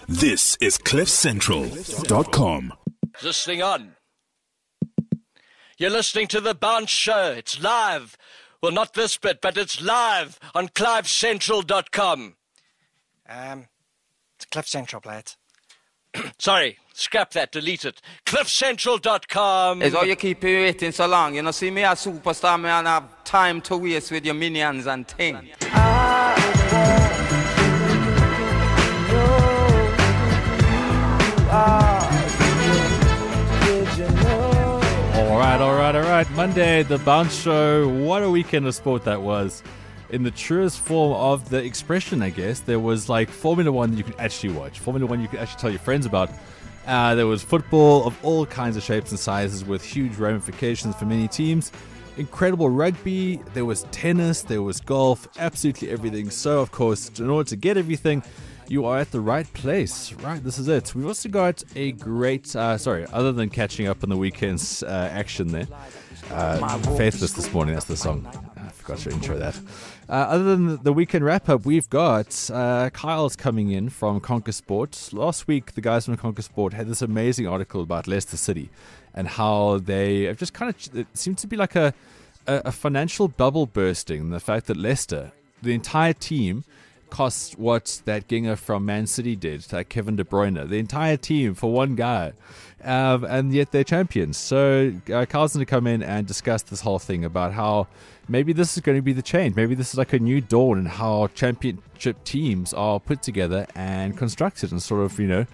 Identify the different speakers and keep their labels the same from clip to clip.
Speaker 1: This is CliffCentral.com.
Speaker 2: Is this thing on? You're listening to The Bounce Show. It's live. Well, not this bit, but it's live on CliffCentral.com.
Speaker 3: It's Cliff Central, play it.
Speaker 2: Sorry, scrap that, delete it. CliffCentral.com.
Speaker 4: It's all you keep waiting so long. You know, see me as superstar, man, I have time to waste with your minions and things.
Speaker 5: All right. Monday, The Bounce Show. What a weekend of sport that was. In the truest form of the expression, I guess. There was like Formula One that you could actually watch. Formula One you could actually tell your friends about. There was football of all kinds of shapes and sizes with huge ramifications for many teams. Incredible rugby. There was tennis. There was golf. Absolutely everything. So, of course, in order to get everything, you are at the right place. Right, this is it. We've also got a great, other than catching up on the weekend's action there. Faithless this morning, that's the song. I forgot to intro that. Other than the weekend wrap-up, we've got Kyle's coming in from Conquer Sport. Last week, the guys from Conquer Sport had this amazing article about Leicester City and how they have just it seems to be like a financial bubble bursting. The fact that Leicester, the entire team, cost what that Ginger from Man City did, like Kevin De Bruyne, the entire team for one guy, and yet they're champions. So Carl's going to come in and discuss this whole thing about how maybe this is going to be the change. Maybe this is like a new dawn in how championship teams are put together and constructed and sort of,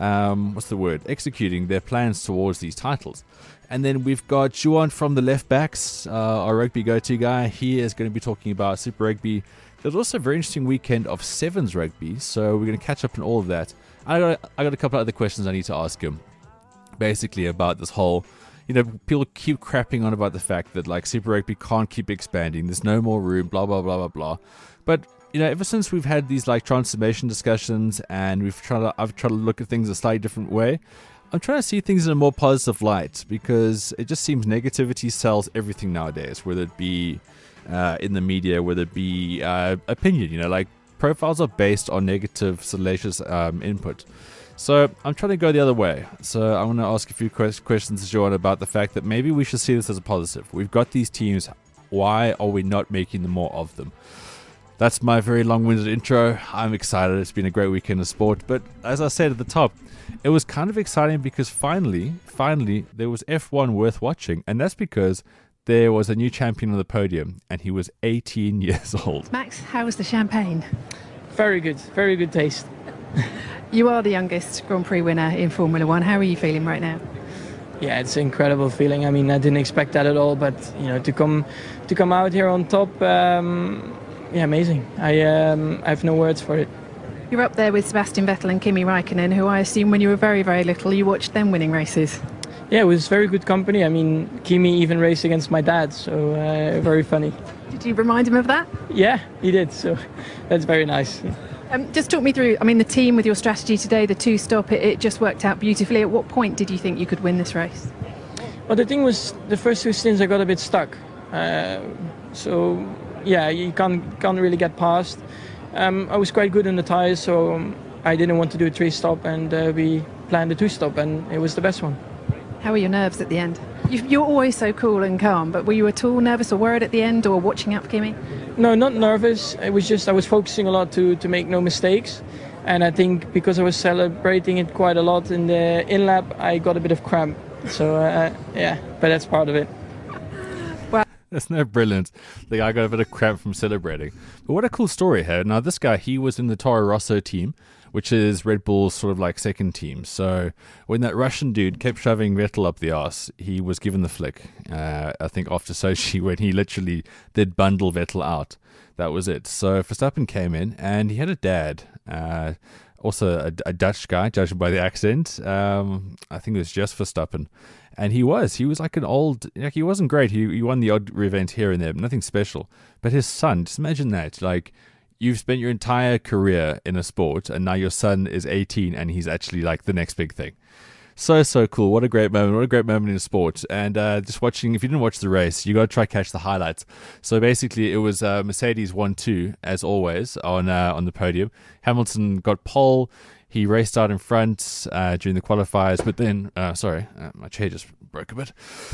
Speaker 5: executing their plans towards these titles. And then we've got Juan from the left backs, our rugby go-to guy. He is going to be talking about Super Rugby. There's also a very interesting weekend of Sevens rugby, so we're going to catch up on all of that. I got a couple of other questions I need to ask him, basically about this whole, people keep crapping on about the fact that like Super Rugby can't keep expanding, there's no more room, blah, blah, blah, blah, blah. But, ever since we've had these like transformation discussions and I've tried to look at things a slightly different way, I'm trying to see things in a more positive light because it just seems negativity sells everything nowadays, whether it be in the media, whether it be opinion, like profiles are based on negative, salacious input. So I'm trying to go the other way. So I want to ask a few questions to Joanne about the fact that maybe we should see this as a positive. We've got these teams. Why are we not making more of them? That's my very long-winded intro. I'm excited. It's been a great weekend of sport. But as I said at the top, it was kind of exciting because finally, there was F1 worth watching. And that's because there was a new champion on the podium, and he was 18 years old.
Speaker 6: Max, how was the champagne?
Speaker 7: Very good taste.
Speaker 6: You are the youngest Grand Prix winner in Formula One. How are you feeling right now?
Speaker 7: Yeah, it's an incredible feeling. I mean, I didn't expect that at all, but to come out here on top, amazing. I have no words for it.
Speaker 6: You're up there with Sebastian Vettel and Kimi Räikkönen, who I assume when you were very, very little, you watched them winning races.
Speaker 7: Yeah, it was very good company. I mean, Kimi even raced against my dad, so very funny.
Speaker 6: Did you remind him of that?
Speaker 7: Yeah, he did, so that's very nice.
Speaker 6: Just talk me through, the team with your strategy today, the two-stop, it just worked out beautifully. At what point did you think you could win this race?
Speaker 7: Well, the thing was, the first two stints I got a bit stuck. You can't really get past. I was quite good in the tyres, so I didn't want to do a three-stop, and we planned a two-stop, and it was the best one.
Speaker 6: How were your nerves at the end? You're always so cool and calm, but were you at all nervous or worried at the end, or watching out for Kimi?
Speaker 7: No, not nervous. It was just I was focusing a lot to make no mistakes, and I think because I was celebrating it quite a lot in the in-lap, I got a bit of cramp. So but that's part of it.
Speaker 6: Well,
Speaker 5: that's no brilliant. The guy got a bit of cramp from celebrating. But what a cool story here. Now, this guy, he was in the Toro Rosso team, which is Red Bull's sort of like second team. So when that Russian dude kept shoving Vettel up the arse, he was given the flick. I think after Sochi, when he literally did bundle Vettel out. That was it. So Verstappen came in, and he had a dad, also a Dutch guy, judging by the accent. I think it was just Verstappen. And he was like an old, he wasn't great. He won the odd event here and there, but nothing special. But his son, just imagine that, like, you've spent your entire career in a sport, and now your son is 18 and he's actually like the next big thing. So cool. What a great moment. What a great moment in sport. And just watching, if you didn't watch the race, you got to try catch the highlights. So basically it was Mercedes 1-2 as always on the podium. Hamilton got pole. He raced out in front during the qualifiers, but then, my chair just broke a bit.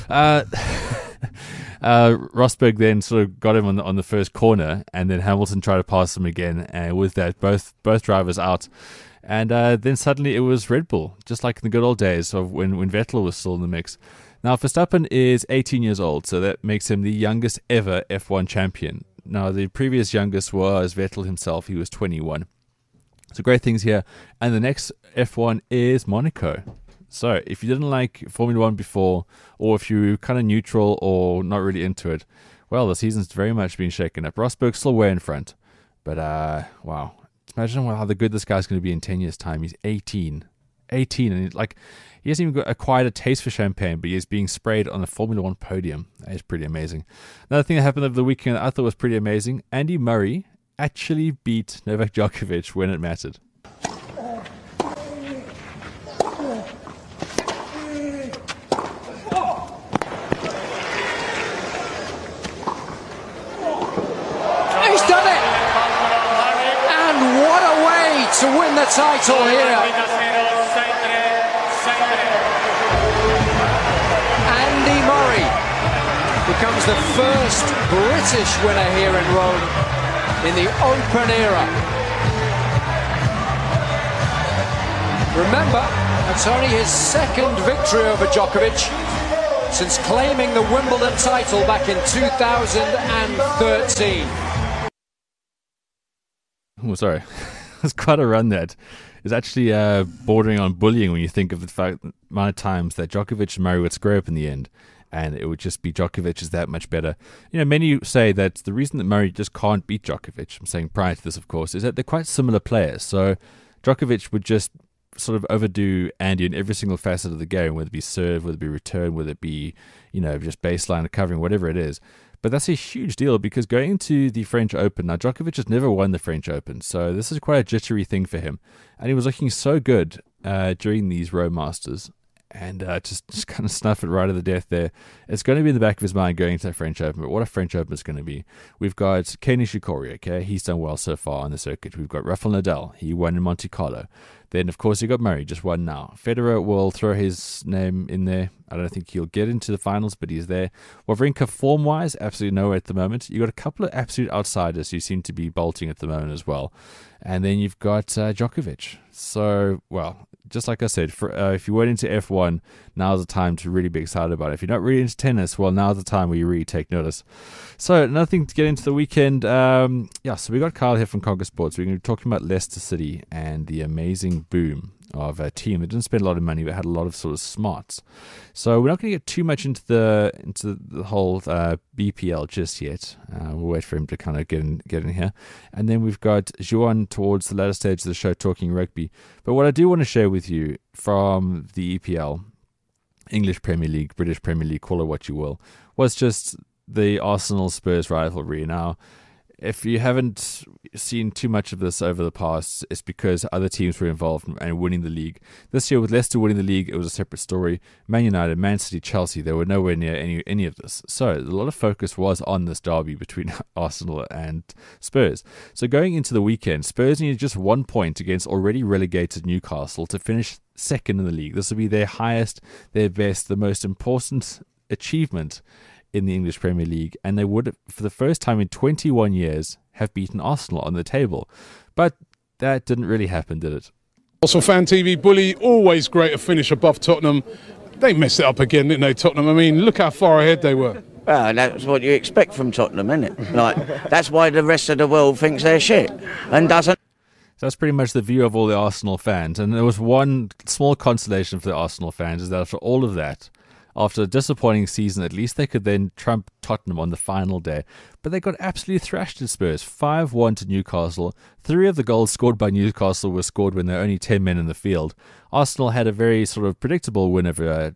Speaker 5: Rosberg then sort of got him on the first corner, and then Hamilton tried to pass him again, and with that, both drivers out. And then suddenly it was Red Bull, just like in the good old days of when Vettel was still in the mix. Now, Verstappen is 18 years old, so that makes him the youngest ever F1 champion. Now, the previous youngest was Vettel himself. He was 21. So great things here. And the next F1 is Monaco. So if you didn't like Formula One before, or if you're kind of neutral or not really into it, well, the season's very much been shaken up. Rosberg's still way in front. But, wow. Imagine how good this guy's going to be in 10 years' time. He's 18. 18. And he hasn't even acquired a taste for champagne, but he is being sprayed on a Formula One podium. That is pretty amazing. Another thing that happened over the weekend that I thought was pretty amazing. Andy Murray actually beat Novak Djokovic when it mattered.
Speaker 8: He's done it! And what a way to win the title here! Andy Murray becomes the first British winner here in Rome in the Open era. Remember, it's only his second victory over Djokovic since claiming the Wimbledon title back in 2013.
Speaker 5: Oh, sorry. It's quite a run that is actually bordering on bullying when you think of the fact amount of times that Djokovic and Murray would square up in the end, and it would just be Djokovic is that much better. You know, many say that the reason that Murray just can't beat Djokovic, I'm saying prior to this, of course, is that they're quite similar players. So Djokovic would just sort of overdo Andy in every single facet of the game, whether it be serve, whether it be return, whether it be, just baseline recovering, whatever it is. But that's a huge deal because going into the French Open, now Djokovic has never won the French Open, so this is quite a jittery thing for him. And he was looking so good during these Rome Masters, and just kind of snuff it right at the death there. It's going to be in the back of his mind going into the French Open, but what a French Open is going to be. We've got Kei Nishikori, okay? He's done well so far on the circuit. We've got Rafael Nadal. He won in Monte Carlo. Then, of course, you got Murray, just won now. Federer will throw his name in there. I don't think he'll get into the finals, but he's there. Wawrinka, form-wise, absolutely nowhere at the moment. You've got a couple of absolute outsiders who seem to be bolting at the moment as well. And then you've got Djokovic. So, well, just like I said, if you weren't into F1, now's the time to really be excited about it. If you're not really into tennis, well, now's the time where you really take notice. So, another thing to get into the weekend. So we got Kyle here from Conquer Sports. We're going to be talking about Leicester City and the amazing boom of a team that didn't spend a lot of money but had a lot of sort of smarts. So we're not going to get too much into the whole BPL just yet. We'll wait for him to kind of get in here. And then we've got Juan towards the latter stage of the show talking rugby. But what I do want to share with you from the EPL, English Premier League, British Premier League, call it what you will, was just the Arsenal-Spurs rivalry. Now, if you haven't seen too much of this over the past, it's because other teams were involved and winning the league. This year, with Leicester winning the league, it was a separate story. Man United, Man City, Chelsea, they were nowhere near any of this. So a lot of focus was on this derby between Arsenal and Spurs. So going into the weekend, Spurs needed just 1 point against already relegated Newcastle to finish second in the league. This will be their highest, their best, the most important achievement in the English Premier League, and they would, for the first time in 21 years, have beaten Arsenal on the table. But that didn't really happen, did it?
Speaker 9: Also, Fan TV, Bully, always great to finish above Tottenham. They messed it up again, didn't they, Tottenham? I mean, look how far ahead they were.
Speaker 10: Well, that's what you expect from Tottenham, isn't it? That's why the rest of the world thinks they're shit and doesn't.
Speaker 5: So that's pretty much the view of all the Arsenal fans. And there was one small consolation for the Arsenal fans, is that after all of that, after a disappointing season, at least they could then trump Tottenham on the final day. But they got absolutely thrashed at Spurs, 5-1 to Newcastle. 3 of the goals scored by Newcastle were scored when there were only 10 men in the field. Arsenal had a very sort of predictable win over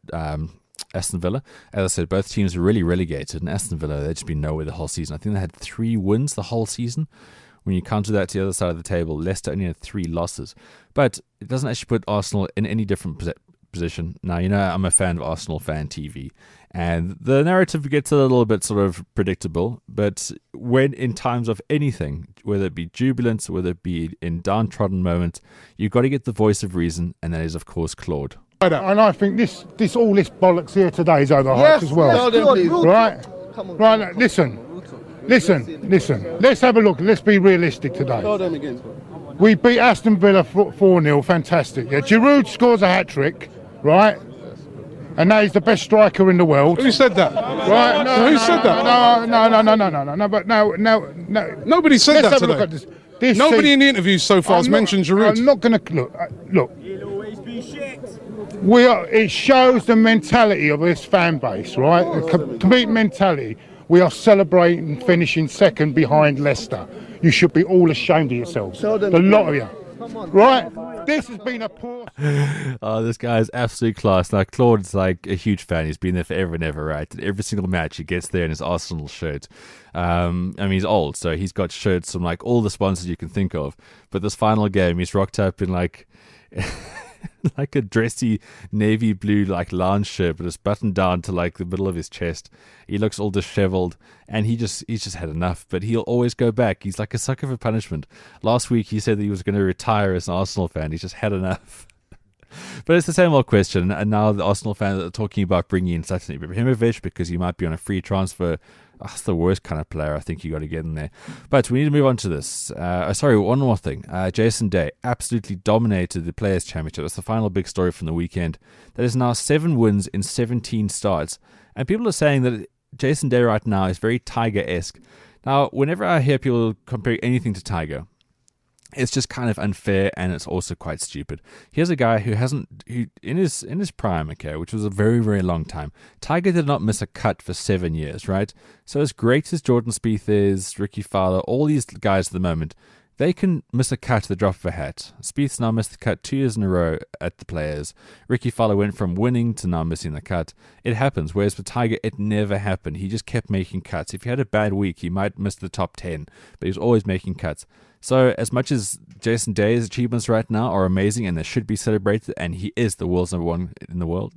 Speaker 5: Aston Villa. As I said, both teams were really relegated, and Aston Villa, they'd just been nowhere the whole season. I think they had 3 wins the whole season. When you counter that to the other side of the table, Leicester only had 3 losses. But it doesn't actually put Arsenal in any different position. Now, you know, I'm a fan of Arsenal Fan TV, and the narrative gets a little bit sort of predictable, but when in times of anything, whether it be jubilance, whether it be in downtrodden moments, you've got to get the voice of reason, and that is, of course, Claude.
Speaker 11: And I think this bollocks here today is overhyped as well. Right? Right, listen. Let's have a look. Let's be realistic today. We beat Aston Villa 4-0. Fantastic. Yeah, Giroud scores a hat-trick, right? And now he's the best striker in the world.
Speaker 9: Who said that?
Speaker 11: Right?
Speaker 9: Who said that?
Speaker 11: No. But now.
Speaker 9: Nobody said that today.
Speaker 11: Look at this
Speaker 9: Nobody in the interviews so far has mentioned Giroud.
Speaker 11: I'm not going to look. It shows the mentality of this fan base, right? The complete mentality. We are celebrating finishing second behind Leicester. You should be all ashamed of yourselves. The lot of you. Right? This has been a poor...
Speaker 5: Oh, this guy is absolute class. Now, Claude's like a huge fan. He's been there forever and ever, right? And every single match he gets there in his Arsenal shirt. I mean, he's old, so he's got shirts from like all the sponsors you can think of. But this final game, he's rocked up in like... like a dressy navy blue like lounge shirt, but it's buttoned down to like the middle of his chest. He looks all disheveled, and he's just had enough. But he'll always go back. He's like a sucker for punishment. Last week he said that he was going to retire as an Arsenal fan. He's just had enough. But it's the same old question, and now the Arsenal fans are talking about bringing in Zlatan Ibrahimovic because he might be on a free transfer. That's the worst kind of player I think you got to get in there. But we need to move on to this. One more thing. Jason Day absolutely dominated the Players' Championship. That's the final big story from the weekend. That is now 7 wins in 17 starts. And people are saying that Jason Day right now is very Tiger-esque. Now, whenever I hear people compare anything to Tiger, it's just kind of unfair, and it's also quite stupid. Here's a guy who in his prime, okay, which was a very, very long time. Tiger did not miss a cut for 7 years, right? So as great as Jordan Spieth is, Ricky Fowler, all these guys at the moment, they can miss a cut at the drop of a hat. Spieth's now missed the cut 2 years in a row at the Players. Ricky Fowler went from winning to now missing the cut. It happens, whereas with Tiger, it never happened. He just kept making cuts. If he had a bad week, he might miss the top 10, but he was always making cuts. So as much as Jason Day's achievements right now are amazing and they should be celebrated, and he is the world's number one in the world,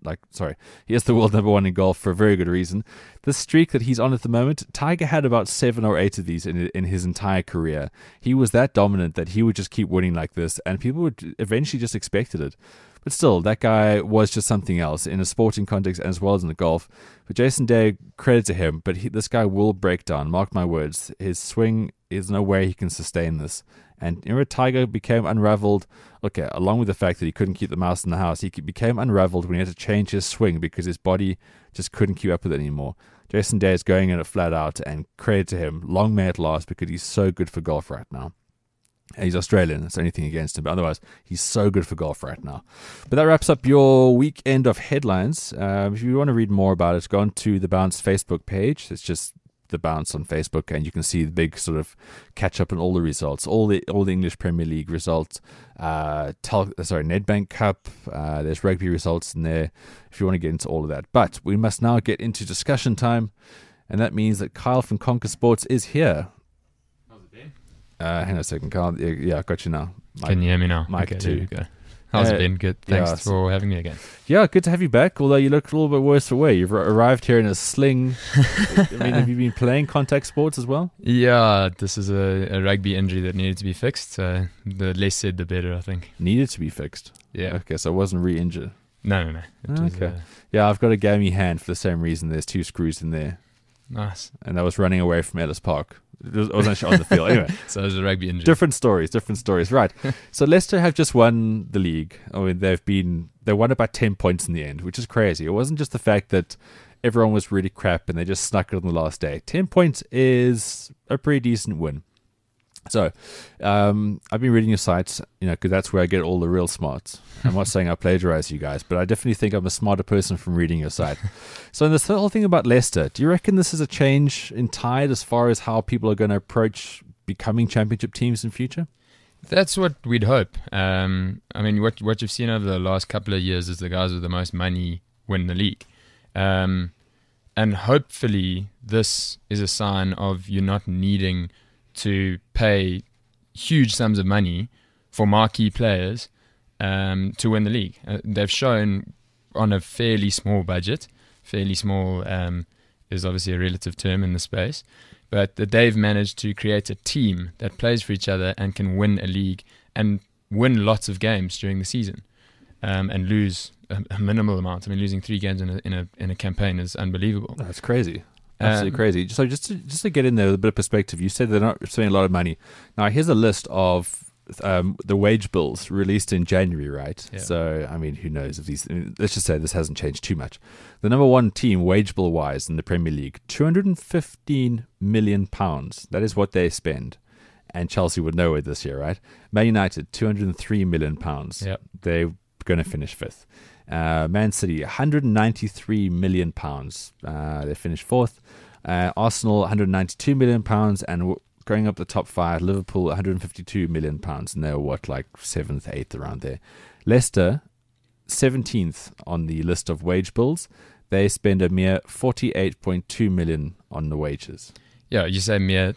Speaker 5: he is the world number one in golf for a very good reason. The streak that he's on at the moment, Tiger had about 7 or 8 of these in his entire career. He was that dominant that he would just keep winning like this, and people would eventually just expected it. But still, that guy was just something else in a sporting context as well as in the golf. But Jason Day, credit to him, but this guy will break down. Mark my words. His swing, there's no way he can sustain this. And Tiger became unraveled. Okay, along with the fact that he couldn't keep the mouse in the house, he became unraveled when he had to change his swing because his body just couldn't keep up with it anymore. Jason Day is going in it flat out, and credit to him. Long may it last, because he's so good for golf right now. And he's Australian, that's anything against him, but otherwise, he's so good for golf right now. But that wraps up your weekend of headlines. If you want to read more about it, go on to the Bounce Facebook page. It's just the Bounce on Facebook, and you can see the big sort of catch up on all the results, all the English Premier League results, Nedbank Cup, there's rugby results in there, if you want to get into all of that. But we must now get into discussion time, and that means that Kyle from Conquer Sports is here. Hang on a second, Carl. Yeah, I got you now.
Speaker 12: Can you hear me now?
Speaker 5: Mike,
Speaker 12: okay,
Speaker 5: too.
Speaker 12: there you go. How's it been? Good. Thanks for having me again.
Speaker 5: Yeah, good to have you back, although you look a little bit worse for wear. You've arrived here in a sling. I mean, have you been playing contact sports as well?
Speaker 12: Yeah, this is a rugby injury that needed to be fixed. So the less said, the better, I think.
Speaker 5: Needed to be fixed?
Speaker 12: Yeah.
Speaker 5: Okay, so it wasn't re-injured?
Speaker 12: No.
Speaker 5: Okay. Yeah, I've got a gammy hand for the same reason. There's 2 screws in there.
Speaker 12: Nice.
Speaker 5: And I was running away from Ellis Park. It was actually on the field. Anyway.
Speaker 12: So it was a rugby injury.
Speaker 5: Different stories. Right. So Leicester have just won the league. I mean, they won about 10 points in the end, which is crazy. It wasn't just the fact that everyone was really crap and they just snuck it on the last day. 10 points is a pretty decent win. So, I've been reading your sites, because that's where I get all the real smarts. I'm not saying I plagiarize you guys, but I definitely think I'm a smarter person from reading your site. So, in this whole thing about Leicester, do you reckon this is a change in tide as far as how people are going to approach becoming championship teams in future?
Speaker 12: That's what we'd hope. I mean, what you've seen over the last couple of years is the guys with the most money win the league. And hopefully this is a sign of you not needing to pay huge sums of money for marquee players to win the league. They've shown on a fairly small budget. Fairly small is obviously a relative term in the space, but that they've managed to create a team that plays for each other and can win a league and win lots of games during the season, and lose a minimal amount. I mean, losing 3 games in a campaign is unbelievable.
Speaker 5: That's crazy. Absolutely crazy. So just to get in there with a bit of perspective, you said they're not spending a lot of money. Now, here's a list of the wage bills released in January, right?
Speaker 12: Yeah.
Speaker 5: So, I mean, who knows if these... let's just say this hasn't changed too much. The number one team, wage bill-wise, in the Premier League, £215 million. That is what they spend. And Chelsea would know it this year, right? Man United, £203 million.
Speaker 12: Yep.
Speaker 5: They're going to finish 5th. Man City, £193 million. They finished 4th. Arsenal, £192 million. And going up the top 5, Liverpool, £152 million. And they're what, like 7th, 8th, around there. Leicester, 17th on the list of wage bills. They spend a mere $48.2 million on the wages.
Speaker 12: Yeah, you say mere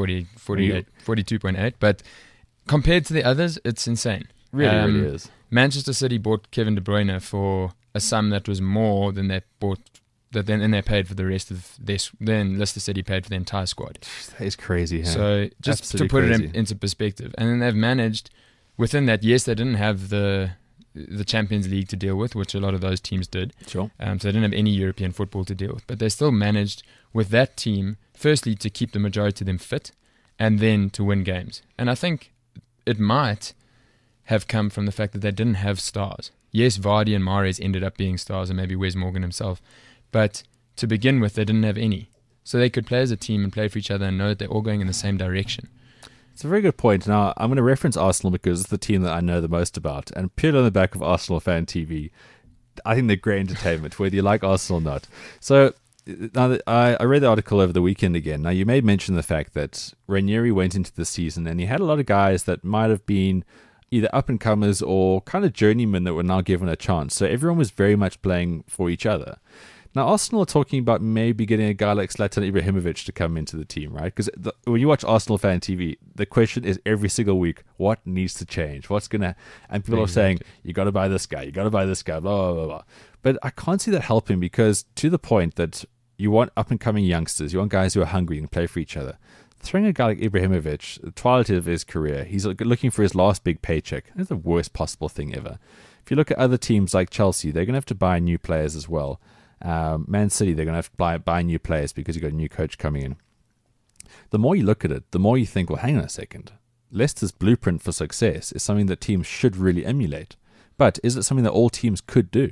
Speaker 12: 42.8, but compared to the others, it's insane.
Speaker 5: Really is.
Speaker 12: Manchester City bought Kevin De Bruyne for a sum that was more than they bought, then they paid for the rest of this. Then Leicester City paid for the entire squad.
Speaker 5: That is crazy. Hey?
Speaker 12: So just
Speaker 5: Absolutely
Speaker 12: to put
Speaker 5: crazy.
Speaker 12: it into perspective, and then they've managed within that. Yes, they didn't have the Champions League to deal with, which a lot of those teams did.
Speaker 5: Sure.
Speaker 12: So they didn't have any European football to deal with, but they still managed with that team, firstly, to keep the majority of them fit, and then to win games. And I think it might have come from the fact that they didn't have stars. Yes, Vardy and Mahrez ended up being stars, and maybe Wes Morgan himself, but to begin with, they didn't have any. So they could play as a team and play for each other and know that they're all going in the same direction.
Speaker 5: It's a very good point. Now, I'm going to reference Arsenal because it's the team that I know the most about. And purely on the back of Arsenal Fan TV, I think they're great entertainment, whether you like Arsenal or not. So now I read the article over the weekend again. Now, you may mention the fact that Ranieri went into the season and he had a lot of guys that might have been either up-and-comers or kind of journeymen that were now given a chance. So everyone was very much playing for each other. Now, Arsenal are talking about maybe getting a guy like Zlatan Ibrahimovic to come into the team, right? Because when you watch Arsenal Fan TV, the question is every single week, what needs to change? What's going to... And people are saying, you got to buy this guy, you got to buy this guy, blah, blah, blah, blah. But I can't see that helping because to the point that you want up-and-coming youngsters, you want guys who are hungry and play for each other. Throwing a guy like Ibrahimovic, the twilight of his career, he's looking for his last big paycheck. That's the worst possible thing ever. If you look at other teams like Chelsea, they're going to have to buy new players as well. Man City, they're going to have to buy new players because you've got a new coach coming in. The more you look at it, the more you think, well, hang on a second. Leicester's blueprint for success is something that teams should really emulate. But is it something that all teams could do?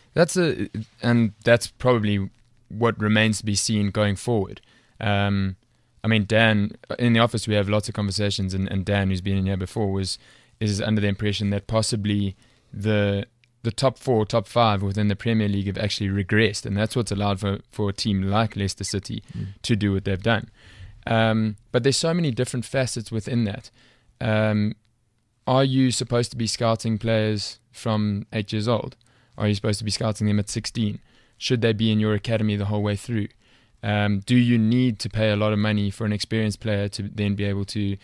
Speaker 12: And that's probably what remains to be seen going forward. I mean, Dan, in the office we have lots of conversations, and Dan, who's been in here before, is under the impression that possibly the top 4, top 5 within the Premier League have actually regressed, and that's what's allowed for a team like Leicester City to do what they've done. But there's so many different facets within that. Are you supposed to be scouting players from 8 years old? Are you supposed to be scouting them at 16? Should they be in your academy the whole way through? Do you need to pay a lot of money for an experienced player to then be able to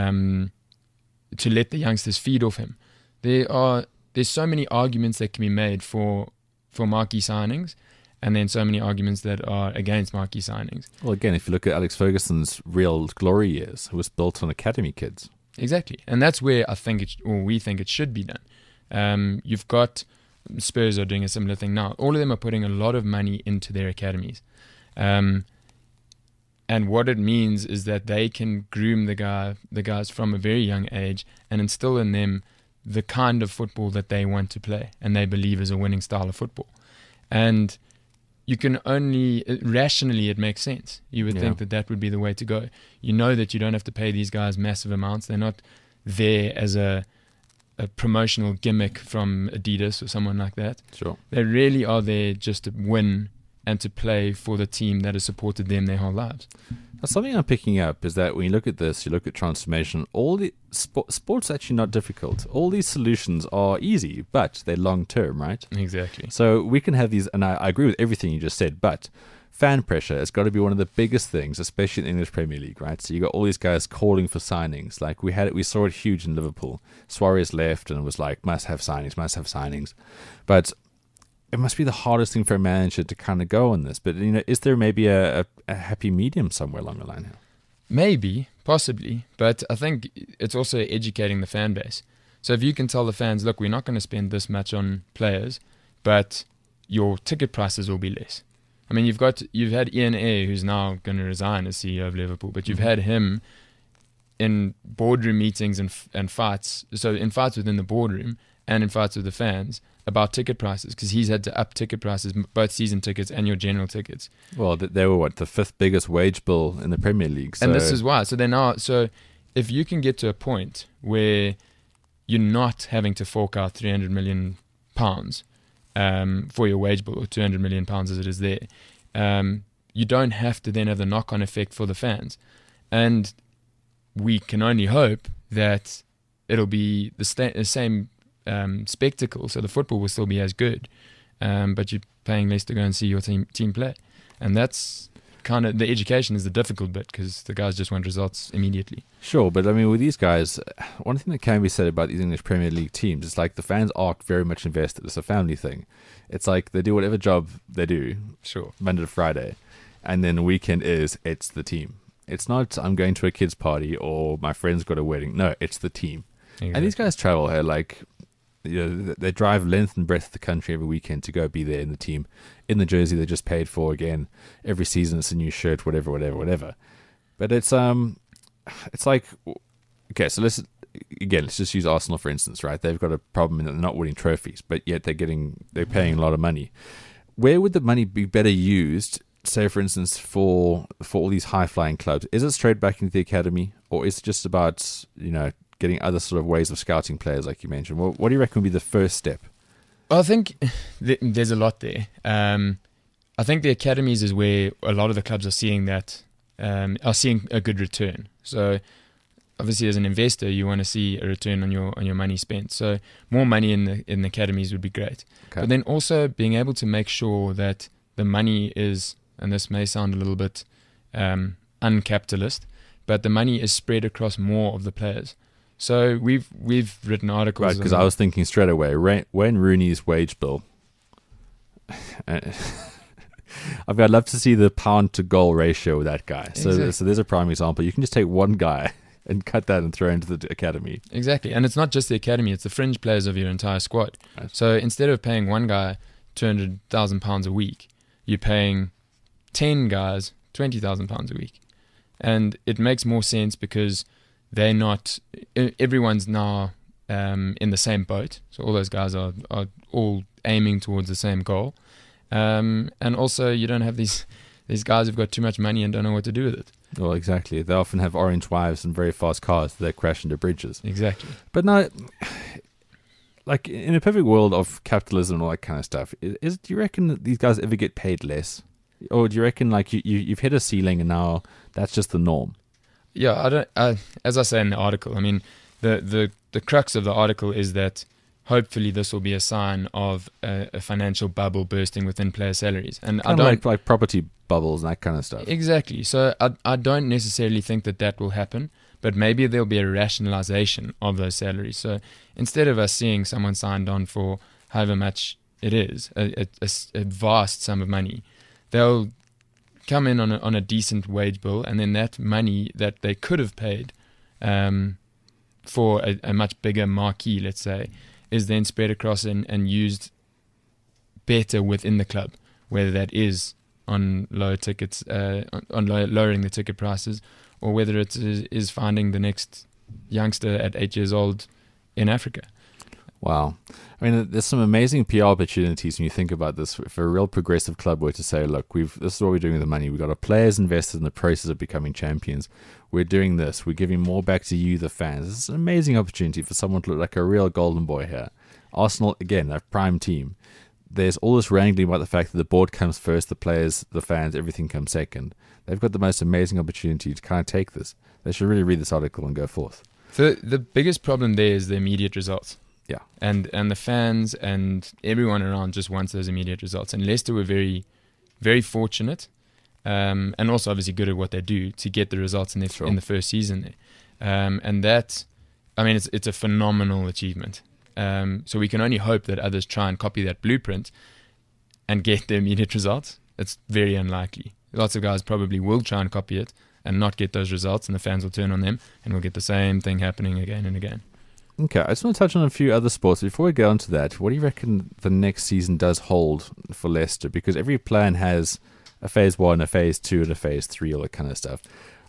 Speaker 12: let the youngsters feed off him? There's so many arguments that can be made for marquee signings, and then so many arguments that are against marquee signings.
Speaker 5: Well, again, if you look at Alex Ferguson's real glory years, it was built on academy kids.
Speaker 12: Exactly, and that's where we think it should be done. You've got Spurs are doing a similar thing now. All of them are putting a lot of money into their academies. And what it means is that they can groom the guys from a very young age and instill in them the kind of football that they want to play and they believe is a winning style of football. And you can only, rationally it makes sense. You would think that would be the way to go. You know that you don't have to pay these guys massive amounts. They're not there as a promotional gimmick from Adidas or someone like that.
Speaker 5: Sure.
Speaker 12: They really are there just to win and to play for the team that has supported them their whole lives.
Speaker 5: Now, something I'm picking up is that when you look at this, you look at transformation, all the sport's actually not difficult. All these solutions are easy, but they're long-term, right?
Speaker 12: Exactly.
Speaker 5: So we can have these, and I agree with everything you just said, but fan pressure has got to be one of the biggest things, especially in the English Premier League, right? So you got all these guys calling for signings. Like we saw it huge in Liverpool. Suarez left and it was like, must have signings. But it must be the hardest thing for a manager to kind of go on this. But, is there maybe a happy medium somewhere along the line here?
Speaker 12: Maybe, possibly, but I think it's also educating the fan base. So if you can tell the fans, look, we're not going to spend this much on players, but your ticket prices will be less. I mean, you've had Ian Ayre, who's now going to resign as CEO of Liverpool, but you've had him in boardroom meetings and fights, so in fights within the boardroom and in fights with the fans about ticket prices, because he's had to up ticket prices, both season tickets and your general tickets.
Speaker 5: Well, they were the 5th biggest wage bill in the Premier League. So.
Speaker 12: And this is why. So if you can get to a point where you're not having to fork out £300 million for your wage bill, or £200 million as it is there, you don't have to then have the knock-on effect for the fans. And we can only hope that it'll be the same spectacle, so the football will still be as good, but you're paying less to go and see your team play. And that's kind of, the education is the difficult bit, because the guys just want results immediately.
Speaker 5: Sure, but I mean, with these guys, one thing that can be said about these English Premier League teams is like the fans are very much invested. It's a family thing. It's like they do whatever job they do,
Speaker 12: sure,
Speaker 5: Monday to Friday, and then the weekend it's the team. It's not I'm going to a kid's party or my friend's got a wedding. No, it's the team. Exactly. And these guys travel here like, they drive length and breadth of the country every weekend to go be there in the team, in the jersey they just paid for. Again, every season it's a new shirt, whatever. But it's like, okay, so let's just use Arsenal for instance, right? They've got a problem in that they're not winning trophies, but yet they're paying a lot of money. Where would the money be better used? Say, for instance, for all these high-flying clubs, is it straight back into the academy, or is it just about getting other sort of ways of scouting players, like you mentioned? What do you reckon would be the first step?
Speaker 12: Well, I think there's a lot there. I think the academies is where a lot of the clubs are seeing that, are seeing a good return. So obviously, as an investor, you want to see a return on your money spent. So more money in the academies would be great. Okay. But then also being able to make sure that the money is, and this may sound a little bit uncapitalist, but the money is spread across more of the players. So we've written articles.
Speaker 5: Right, because I was thinking straight away, Wayne Rooney's wage bill. I mean, I'd love to see the pound to goal ratio with that guy. So there's a prime example. You can just take one guy and cut that and throw into the academy.
Speaker 12: Exactly, and it's not just the academy; it's the fringe players of your entire squad. Right. So instead of paying one guy £200,000 a week, you're paying 10 guys £20,000 a week, and it makes more sense because everyone's now in the same boat. So all those guys are all aiming towards the same goal, and also you don't have these guys who've got too much money and don't know what to do with it.
Speaker 5: Well, exactly. They often have orange wives and very fast cars that crash into bridges.
Speaker 12: Exactly.
Speaker 5: But no, like in a perfect world of capitalism and all that kind of stuff, do you reckon that these guys ever get paid less? Or do you reckon like you've hit a ceiling and now that's just the norm?
Speaker 12: Yeah, as I say in the article, I mean, the crux of the article is that hopefully this will be a sign of a financial bubble bursting within player salaries. And
Speaker 5: kind of like property bubbles and that kind of stuff.
Speaker 12: Exactly. So I don't necessarily think that will happen, but maybe there'll be a rationalization of those salaries. So instead of us seeing someone signed on for however much it is, a vast sum of money, they'll come in on a decent wage bill, and then that money that they could have paid for a much bigger marquee, let's say, is then spread across and used better within the club, whether that is on lower tickets, lowering the ticket prices, or whether it is finding the next youngster at 8 years old in Africa.
Speaker 5: Wow. I mean, there's some amazing PR opportunities when you think about this. If a real progressive club were to say, look, this is what we're doing with the money. We've got our players invested in the process of becoming champions. We're doing this. We're giving more back to you, the fans. This is an amazing opportunity for someone to look like a real golden boy here. Arsenal, again, a prime team. There's all this wrangling about the fact that the board comes first, the players, the fans, everything comes second. They've got the most amazing opportunity to kind of take this. They should really read this article and go forth.
Speaker 12: The biggest problem there is the immediate results.
Speaker 5: Yeah,
Speaker 12: and the fans and everyone around just wants those immediate results. And Leicester were very, very fortunate, and also obviously good at what they do to get the results in the first season there. And that, I mean, it's a phenomenal achievement. So we can only hope that others try and copy that blueprint. and get the immediate results, it's very unlikely. Lots of guys probably will try and copy it and not get those results, and the fans will turn on them, and we'll get the same thing happening again and again.
Speaker 5: Okay, I just want to touch on a few other sports. Before we go on to that, what do you reckon the next season does hold for Leicester? Because every plan has a phase 1, a phase 2, and a phase 3, all that kind of stuff.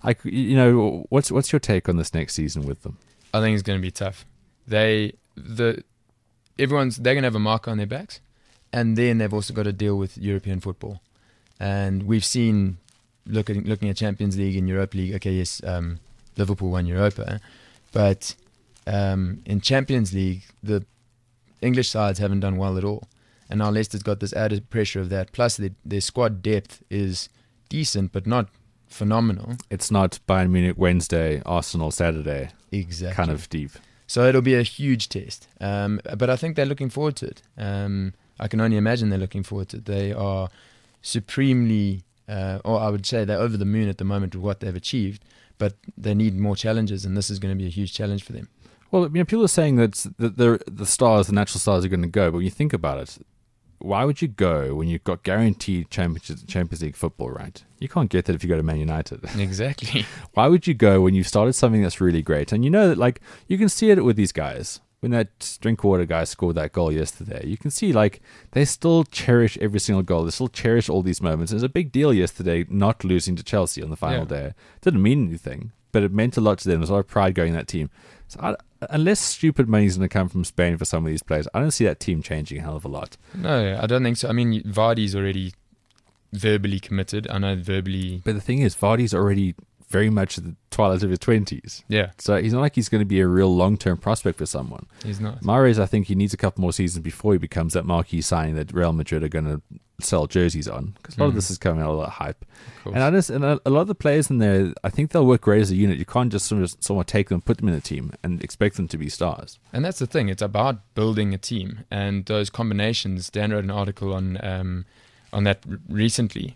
Speaker 5: What's your take on this next season with them?
Speaker 12: I think it's going to be tough. They're going to have a marker on their backs, and then they've also got to deal with European football. And we've seen, looking at Champions League and Europa League, okay, yes, Liverpool won Europa, but in Champions League, the English sides haven't done well at all. And now Leicester's got this added pressure of that. Plus, their squad depth is decent, but not phenomenal.
Speaker 5: It's not Bayern Munich Wednesday, Arsenal Saturday.
Speaker 12: Exactly.
Speaker 5: Kind of deep.
Speaker 12: So it'll be a huge test. But I think they're looking forward to it. I can only imagine they're looking forward to it. They are supremely, or I would say they're over the moon at the moment with what they've achieved, but they need more challenges, and this is going to be a huge challenge for them.
Speaker 5: Well, people are saying that the natural stars are going to go, but when you think about it, why would you go when you've got guaranteed Champions League football, right? You can't get that if you go to Man United.
Speaker 12: Exactly.
Speaker 5: Why would you go when you've started something that's really great? And you know that, like, you can see it with these guys. When that Drinkwater guy scored that goal yesterday, you can see, like, they still cherish every single goal. They still cherish all these moments. It was a big deal yesterday not losing to Chelsea on the final day. It didn't mean anything, but it meant a lot to them. There's a lot of pride going in that team. So unless stupid money's going to come from Spain for some of these players, I don't see that team changing a hell of a lot.
Speaker 12: No, I don't think so. I mean, Vardy's already verbally committed. I know verbally...
Speaker 5: But the thing is, Vardy's already very much at the twilight of his 20s.
Speaker 12: Yeah.
Speaker 5: So he's not like he's going to be a real long-term prospect for someone.
Speaker 12: He's not.
Speaker 5: Mahrez, I think he needs a couple more seasons before he becomes that marquee signing that Real Madrid are going to sell jerseys on. Because a lot of this is coming out of that hype. And a lot of the players in there, I think they'll work great as a unit. You can't just someone take them, put them in a team, and expect them to be stars.
Speaker 12: And that's the thing. It's about building a team. And those combinations, Dan wrote an article on that recently.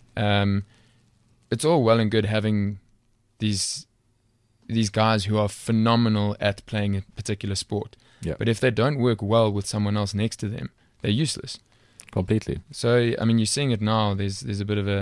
Speaker 12: It's all well and good having these guys who are phenomenal at playing a particular sport.
Speaker 5: Yeah.
Speaker 12: But if they don't work well with someone else next to them, they're useless.
Speaker 5: Completely.
Speaker 12: So, I mean, you're seeing it now. There's a bit of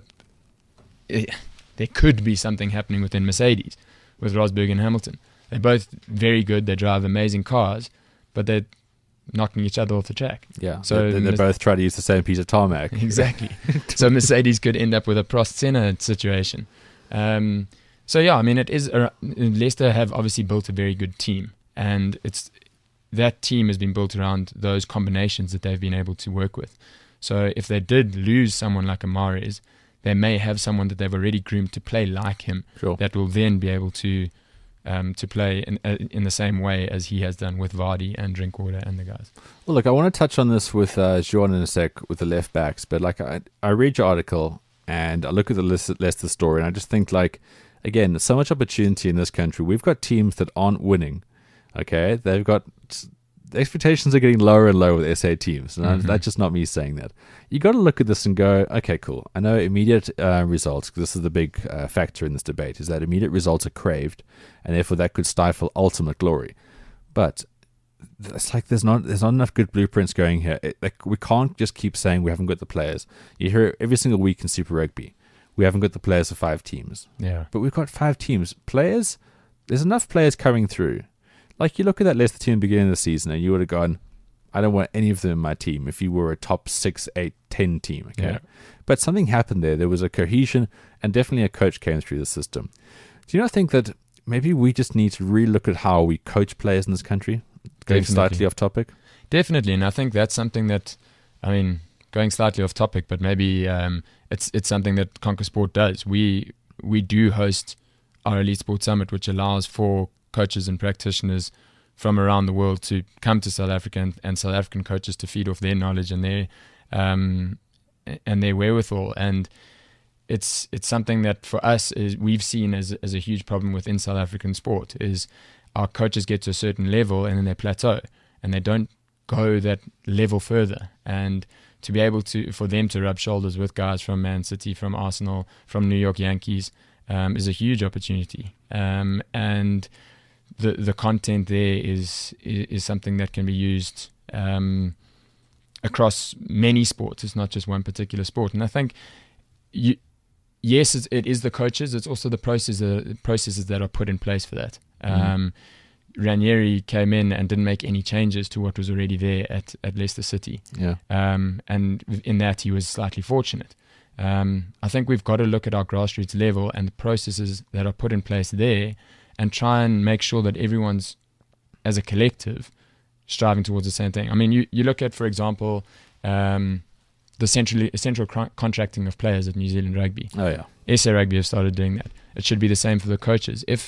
Speaker 12: there could be something happening within Mercedes with Rosberg and Hamilton. They're both very good. They drive amazing cars, but they're knocking each other off the track.
Speaker 5: Yeah, so they both try to use the same piece of tarmac.
Speaker 12: Exactly. So Mercedes could end up with a Prost Senna situation. So yeah, I mean, it is. Leicester have obviously built a very good team, and that team has been built around those combinations that they've been able to work with. So if they did lose someone like a Mahrez, they may have someone that they've already groomed to play like him.
Speaker 5: Sure. That
Speaker 12: will then be able to play in the same way as he has done with Vardy and Drinkwater and the guys.
Speaker 5: Well, look, I want to touch on this with Johan in a sec with the left backs, but like I read your article and I look at the Leicester story, and I just think, like, again, there's so much opportunity in this country. We've got teams that aren't winning. Okay, the expectations are getting lower and lower with SA teams, and that's just not me saying that. You got to look at this and go, okay, cool. I know immediate results, because this is the big factor in this debate, is that immediate results are craved, and therefore that could stifle ultimate glory. But it's like there's not enough good blueprints going here. We can't just keep saying we haven't got the players. You hear it every single week in Super Rugby. We haven't got the players for 5 teams.
Speaker 12: Yeah,
Speaker 5: but we've got 5 teams. Players, there's enough players coming through. Like, you look at that Leicester team at the beginning of the season, and you would have gone, I don't want any of them in my team if you were a top 6, 8, 10 team. Okay,
Speaker 12: yeah.
Speaker 5: But something happened there. There was a cohesion, and definitely a coach came through the system. Do you not think that maybe we just need to relook at how we coach players in this country? Going slightly off topic?
Speaker 12: Definitely, and I think that's something that, I mean, going slightly off topic, but maybe it's something that Conquer Sport does. We do host our Elite Sport Summit, which allows for coaches and practitioners from around the world to come to South Africa and South African coaches to feed off their knowledge and their wherewithal. And it's something that for us is we've seen as a huge problem within South African sport is our coaches get to a certain level and then they plateau and they don't go that level further. And to be able for them to rub shoulders with guys from Man City, from Arsenal, from New York Yankees is a huge opportunity. And the content there is something that can be used across many sports. It's not just one particular sport. And I think, yes, it is the coaches. It's also the processes that are put in place for that. Ranieri came in and didn't make any changes to what was already there at Leicester City.
Speaker 5: Yeah.
Speaker 12: And in that, he was slightly fortunate. I think we've got to look at our grassroots level and the processes that are put in place there and try and make sure that everyone's, as a collective, striving towards the same thing. I mean, you look at, for example, the central contracting of players at New Zealand Rugby.
Speaker 5: Oh, yeah.
Speaker 12: SA Rugby have started doing that. It should be the same for the coaches. If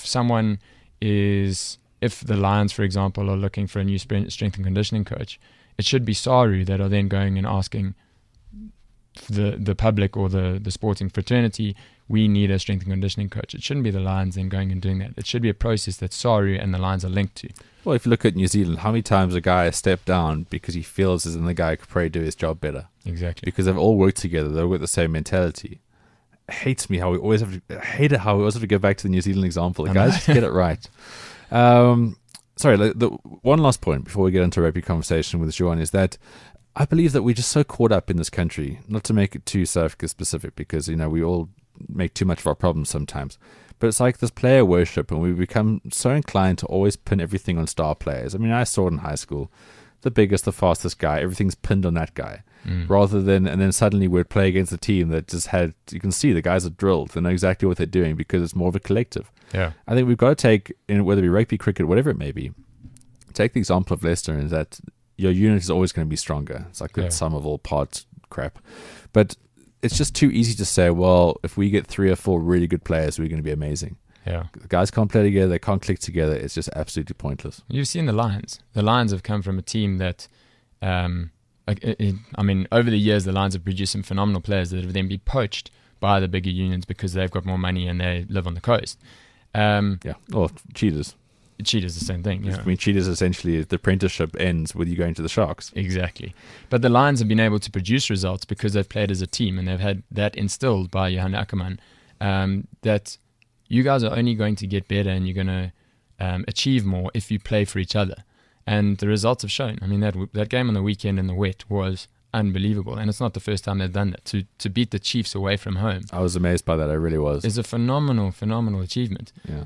Speaker 12: the Lions, for example, are looking for a new strength and conditioning coach, it should be SARU that are then going and asking the public or the sporting fraternity, we need a strength and conditioning coach. It shouldn't be the Lions then going and doing that. It should be a process that SARU and the Lions are linked to.
Speaker 5: Well, if you look at New Zealand, how many times a guy has stepped down because he feels as in the guy could probably do his job better?
Speaker 12: Exactly.
Speaker 5: Because they've all worked together. They've got the same mentality. It hates me how we always have to, how we always have to go back to the New Zealand example. The guys just get it right. Sorry, the one last point before we get into a rugby conversation with Juan is that I believe that we're just so caught up in this country, not to make it too South Africa specific, because, we all make too much of our problems sometimes. But it's like this player worship, and we become so inclined to always pin everything on star players. I mean, I saw it in high school. The biggest, the fastest guy, everything's pinned on that guy. Rather than, and then suddenly we'd play against a team that just had, you can see the guys are drilled. They know exactly what they're doing because it's more of a collective.
Speaker 12: Yeah.
Speaker 5: I think we've got to take, whether it be rugby, cricket, whatever it may be, take the example of Leicester, and that your unit is always going to be stronger. It's like the sum of all parts crap. But it's just too easy to say, well, if we get 3 or 4 really good players, we're going to be amazing.
Speaker 12: Yeah.
Speaker 5: The guys can't play together. They can't click together. It's just absolutely pointless.
Speaker 12: You've seen the Lions. The Lions have come from a team that, over the years, the Lions have produced some phenomenal players that have then been poached by the bigger unions because they've got more money and they live on the coast.
Speaker 5: Or Cheetahs.
Speaker 12: Cheetahs, the same thing.
Speaker 5: I mean, Cheetahs essentially, the apprenticeship ends with you going to the Sharks.
Speaker 12: Exactly. But the Lions have been able to produce results because they've played as a team, and they've had that instilled by Johan Ackermann, that you guys are only going to get better and you're going to achieve more if you play for each other. And the results have shown. I mean, that game on the weekend in the wet was unbelievable, and it's not the first time they've done that. To beat the Chiefs away from home,
Speaker 5: I was amazed by that. I really was.
Speaker 12: It's a phenomenal achievement.
Speaker 5: Yeah.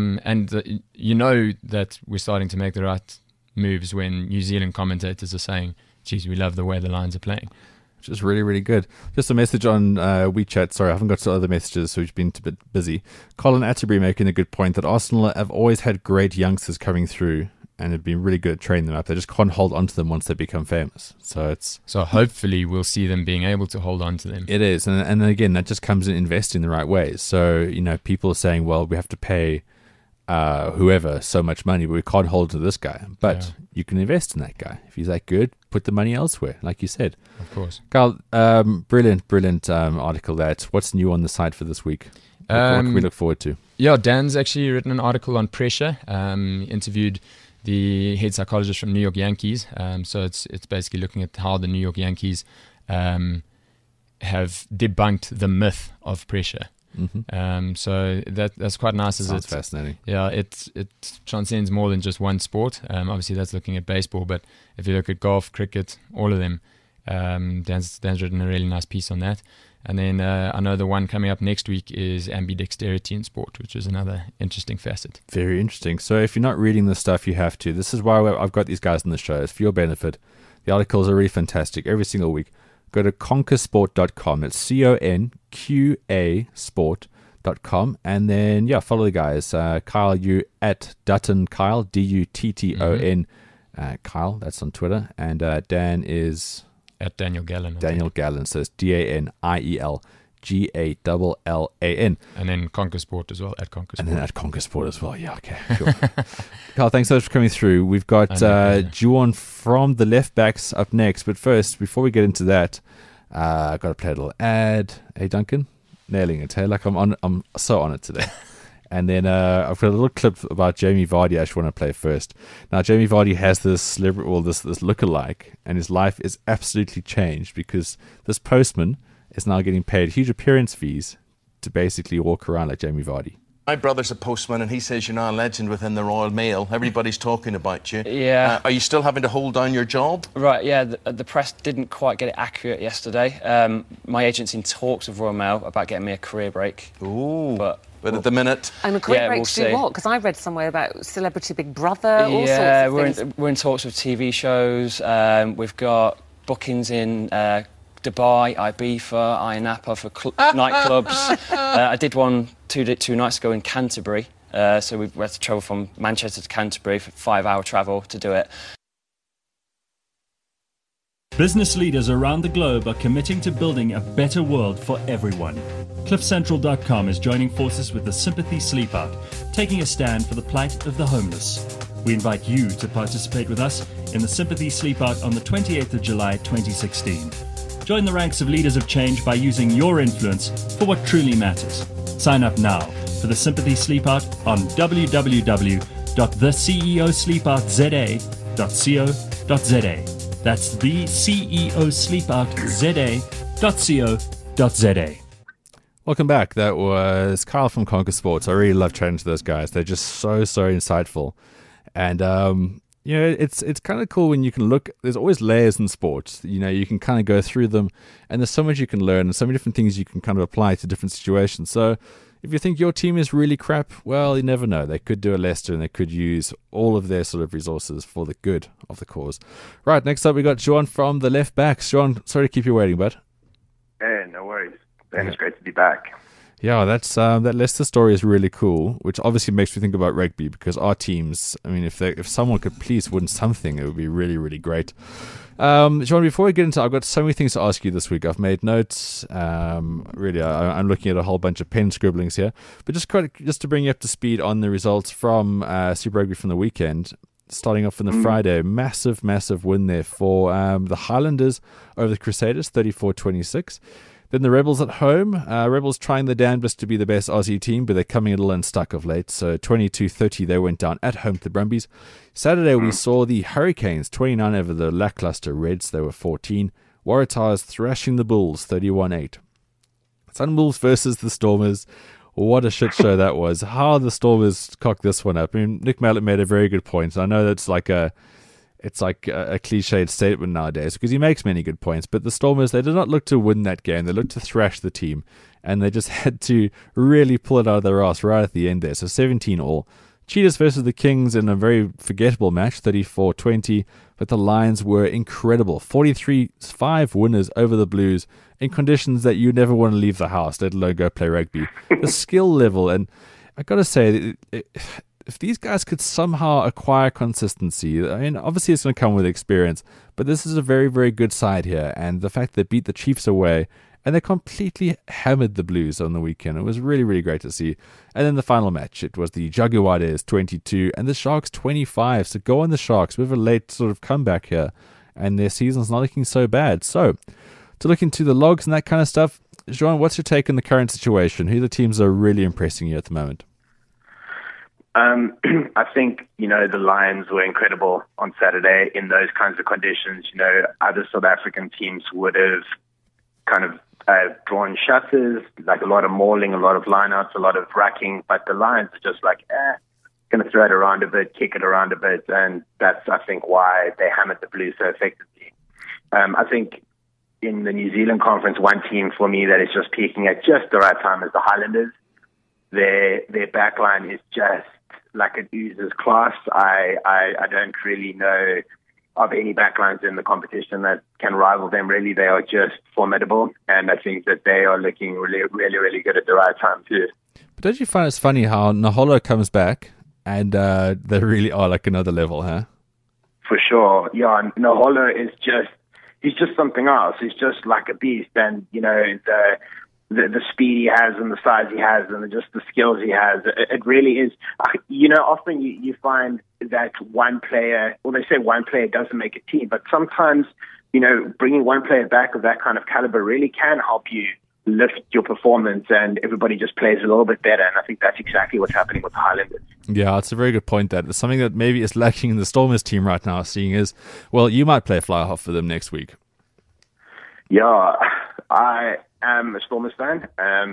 Speaker 12: You know that we're starting to make the right moves when New Zealand commentators are saying, "Geez, we love the way the Lions are playing."
Speaker 5: Which is really, really good. Just a message on WeChat. Sorry, I haven't got to other messages, so we've been a bit busy. Colin Atterbury making a good point that Arsenal have always had great youngsters coming through and have been really good at training them up. They just can't hold on to them once they become famous. So
Speaker 12: hopefully we'll see them being able to hold on to them.
Speaker 5: It is. And again, that just comes in investing in the right ways. So, people are saying, well, we have to pay whoever so much money, but we can't hold to this guy. But you can invest in that guy. If he's that good, put the money elsewhere, like you said.
Speaker 12: Of course.
Speaker 5: Carl, brilliant article that. What's new on the site for this week? What can we look forward to?
Speaker 12: Yeah, Dan's actually written an article on pressure, interviewed the head psychologist from New York Yankees. So it's basically looking at how the New York Yankees have debunked the myth of pressure.
Speaker 5: Mm-hmm.
Speaker 12: So that's quite nice.
Speaker 5: Sounds fascinating.
Speaker 12: Yeah, it transcends more than just one sport. Obviously, that's looking at baseball, but if you look at golf, cricket, all of them, Dan's written a really nice piece on that. And then I know the one coming up next week is ambidexterity in sport, which is another interesting facet.
Speaker 5: Very interesting. So if you're not reading this stuff, you have to. This is why I've got these guys on the show. It's for your benefit. The articles are really fantastic every single week. Go to conquersport.com. It's CONQA sport.com. And then, follow the guys. Kyle, you at Dutton Kyle, DUTTON Kyle. That's on Twitter. And Dan is...
Speaker 12: at Daniel Gallen.
Speaker 5: Daniel Gallen. So it's DANIELGALLAN.
Speaker 12: And then Conquer Sport as well, at Conquer Sport.
Speaker 5: And then at Conquer Sport as well. Yeah, okay, sure. Carl, thanks so much for coming through. We've got Juan from the left backs up next. But first, before we get into that, I've got to play a little ad. Hey, Duncan? Nailing it, hey? Like I'm so on it today. And then I've got a little clip about Jamie Vardy I actually want to play first. Now, Jamie Vardy has this celebrity, this lookalike, and his life is absolutely changed because this postman is now getting paid huge appearance fees to basically walk around like Jamie Vardy.
Speaker 13: My brother's a postman, and he says you're now a legend within the Royal Mail. Everybody's talking about you.
Speaker 14: Yeah.
Speaker 13: Are you still having to hold down your job?
Speaker 14: Right, yeah. The press didn't quite get it accurate yesterday. My agent's in talks with Royal Mail about getting me a career break.
Speaker 13: Ooh. But at the minute...
Speaker 15: And a career break
Speaker 14: we'll
Speaker 15: to do what? Because I read somewhere about Celebrity Big Brother, all sorts of things.
Speaker 14: We're in talks with TV shows. We've got bookings in Dubai, Ibiza, Ayia Napa for nightclubs. I did one two nights ago in Canterbury. So we had to travel from Manchester to Canterbury for 5-hour travel to do it.
Speaker 16: Business leaders around the globe are committing to building a better world for everyone. CliffCentral.com is joining forces with the Sympathy Sleep Out, taking a stand for the plight of the homeless. We invite you to participate with us in the Sympathy Sleep Out on the 28th of July 2016. Join the ranks of leaders of change by using your influence for what truly matters. Sign up now for the Sympathy Sleep Out on www.theceosleepoutza.co.za. That's theceosleepoutza.co.za.
Speaker 5: Welcome back. That was Carl from Conquer Sports. I really love chatting to those guys. They're just so insightful. And, it's kind of cool when you can look. There's always layers in sports. You can kind of go through them, and there's so much you can learn and so many different things you can kind of apply to different situations. So if you think your team is really crap, well, you never know. They could do a Leicester, and they could use all of their sort of resources for the good of the cause. Right, next up we got Sean from the left backs. Sean, sorry to keep you waiting, bud.
Speaker 17: Hey, no worries. Ben, it's great to be back.
Speaker 5: Yeah, that's that Leicester story is really cool, which obviously makes me think about rugby, because our teams, I mean, if someone could please win something, it would be really, really great. Sean, before we get into, I've got so many things to ask you this week. I've made notes. Really, I'm looking at a whole bunch of pen scribblings here, but just to bring you up to speed on the results from Super Rugby from the weekend. Starting off on the Friday, massive win there for the Highlanders over the Crusaders, 34-26. Then the Rebels at home. Rebels trying their damnedest to be the best Aussie team, but they're coming a little unstuck of late. So 22-30, they went down at home to the Brumbies. Saturday, we saw the Hurricanes, 29 over the lackluster Reds. They were 14. Waratahs thrashing the Bulls, 31-8. Sunwolves versus the Stormers. What a shit show that was. How the Stormers cocked this one up. I mean, Nick Mallett made a very good point. I know that's like a cliched statement nowadays, because he makes many good points, but the Stormers, they did not look to win that game. They looked to thrash the team, and they just had to really pull it out of their ass right at the end there. So 17 all. Cheetahs versus the Kings in a very forgettable match, 34-20, but the Lions were incredible. 43-5 winners over the Blues in conditions that you never want to leave the house, let alone go play rugby. The skill level, and I got to say, if these guys could somehow acquire consistency, I mean, obviously it's going to come with experience, but this is a very, very good side here. And the fact they beat the Chiefs away, and they completely hammered the Blues on the weekend, it was really, really great to see. And then the final match, it was the Jaguars 22 and the Sharks 25. So go on the Sharks with a late sort of comeback here, and their season's not looking so bad. So to look into the logs and that kind of stuff, Jean, what's your take on the current situation? Who are the teams that are really impressing you at the moment?
Speaker 17: I think, the Lions were incredible on Saturday in those kinds of conditions. Other South African teams would have kind of drawn shutters, like a lot of mauling, a lot of lineouts, a lot of racking, but the Lions are just like, going to throw it around a bit, kick it around a bit, and that's, I think, why they hammered the Blues so effectively. I think in the New Zealand conference, one team for me that is just peaking at just the right time is the Highlanders. Their backline is just like it oozes class. I don't really know of any backlines in the competition that can rival them. Really, they are just formidable, and I think that they are looking really, really, really good at the right time too.
Speaker 5: But don't you find it's funny how Naholo comes back and they really are like another level, huh?
Speaker 17: For sure, yeah. Naholo is he's just something else. He's just like a beast, and the speed he has and the size he has and just the skills he has. It really is. Often you find that one player, well, they say one player doesn't make a team, but sometimes, bringing one player back of that kind of caliber really can help you lift your performance, and everybody just plays a little bit better. And I think that's exactly what's happening with the Highlanders. Yeah,
Speaker 5: it's a very good point. That something that maybe is lacking in the Stormers team right now, seeing is, well, you might play fly half for them next week.
Speaker 17: Yeah, am a Stormers fan,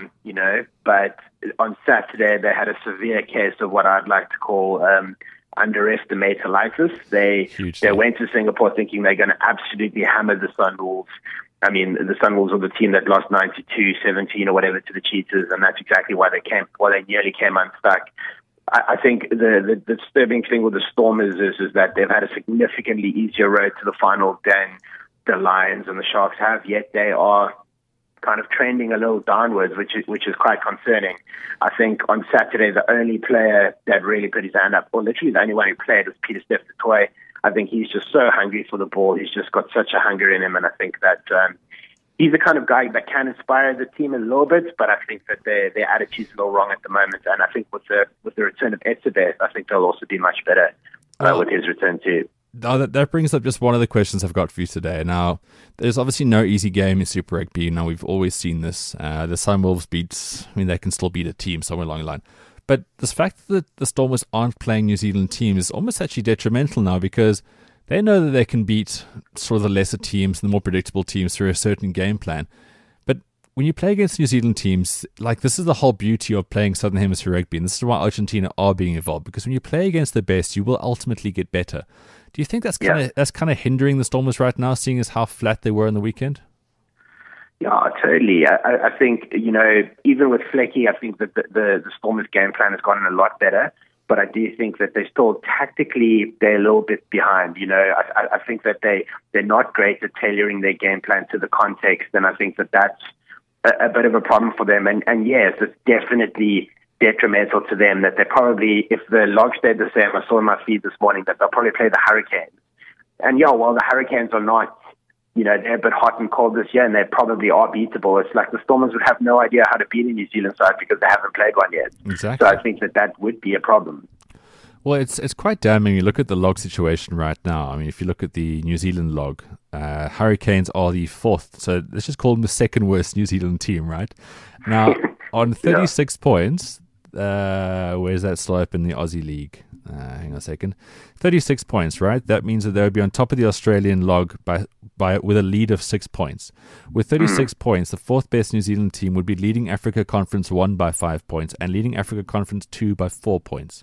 Speaker 17: but on Saturday they had a severe case of what I'd like to call underestimatalitis. They went to Singapore thinking they're going to absolutely hammer the Sunwolves. I mean, the Sunwolves were the team that lost 92-17 or whatever to the Cheetahs, and that's exactly why they nearly came unstuck. I think the disturbing thing with the Stormers is that they've had a significantly easier road to the final than the Lions and the Sharks have, yet they are kind of trending a little downwards, which is quite concerning. I think on Saturday, the only player that really put his hand up, or literally the only one who played, was Pieter-Steph du Toit. I think he's just so hungry for the ball. He's just got such a hunger in him, and I think that he's the kind of guy that can inspire the team a little bit, but I think that their attitude's a little wrong at the moment. And I think with the return of Etzebeth, I think they'll also be much better with his return too.
Speaker 5: Now that brings up just one of the questions I've got for you today. Now, there's obviously no easy game in Super Rugby. Now, we've always seen this. The Sunwolves they can still beat a team somewhere along the line. But this fact that the Stormers aren't playing New Zealand teams is almost actually detrimental now, because they know that they can beat sort of the lesser teams, the more predictable teams, through a certain game plan. But when you play against New Zealand teams, like, this is the whole beauty of playing Southern Hemisphere rugby, and this is why Argentina are being involved, because when you play against the best, you will ultimately get better. Do you think that's kind of hindering the Stormers right now, seeing as how flat they were on the weekend?
Speaker 17: Yeah, totally. I think, even with Flecky, I think that the Stormers game plan has gotten a lot better. But I do think that they're still tactically, they're a little bit behind. I think that they're not great at tailoring their game plan to the context, and I think that that's a bit of a problem for them. And yes, it's definitely detrimental to them that they probably, if the log stayed the same, I saw in my feed this morning that they'll probably play the Hurricanes. And while the Hurricanes are not, they're a bit hot and cold this year, and they probably are beatable. It's like the Stormers would have no idea how to beat a New Zealand side because they haven't played one yet.
Speaker 5: Exactly.
Speaker 17: So I think that would be a problem.
Speaker 5: Well, it's quite damning. You look at the log situation right now. I mean, if you look at the New Zealand log, Hurricanes are the 4th. So let's just call them the 2nd worst New Zealand team, right? Now, on 36 points, where's that still up in the Aussie League? Hang on a second. 36 points, right? That means that they would be on top of the Australian log by with a lead of 6 points. With 36 points, the 4th best New Zealand team would be leading Africa Conference 1 by 5 points and leading Africa Conference 2 by 4 points.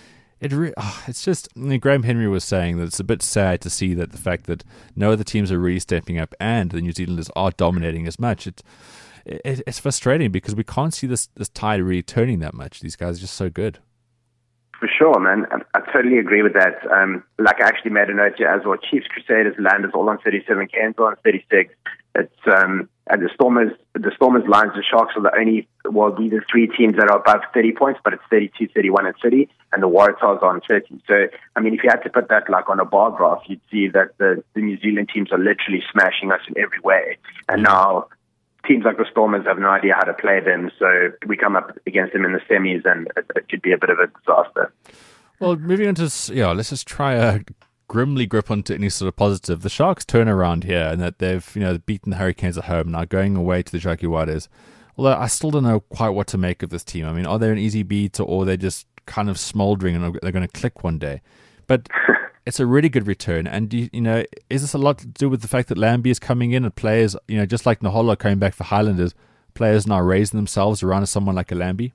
Speaker 5: It's just, Graham Henry was saying that it's a bit sad to see that the fact that no other teams are really stepping up and the New Zealanders are dominating as much. It's frustrating because we can't see this tide really turning that much. These guys are just so good.
Speaker 17: For sure, man. I totally agree with that. I actually made a note here as well. Chiefs, Crusaders, Landers all on 37, Cairns on 36. It's and the Stormers, Lions, and Sharks are the only, these are 3 teams that are above 30 points, but it's 32, 31, and 30, and the Waratahs are on 30. So, I mean, if you had to put that on a bar graph, you'd see that the New Zealand teams are literally smashing us in every way. And now teams like the Stormers have no idea how to play them, so we come up against them in the semis, and it could be a bit of a disaster.
Speaker 5: Well, moving on to, let's just try a grimly grip onto any sort of positive. The Sharks turn around here, and that they've beaten the Hurricanes at home, now going away to the Jaguares. Although I still don't know quite what to make of this team. I mean, are they an easy beat, or are they just kind of smouldering and they're going to click one day? But it's a really good return. And, is this a lot to do with the fact that Lambie is coming in and players, just like Naholo coming back for Highlanders, players now raising themselves around someone like a Lambie?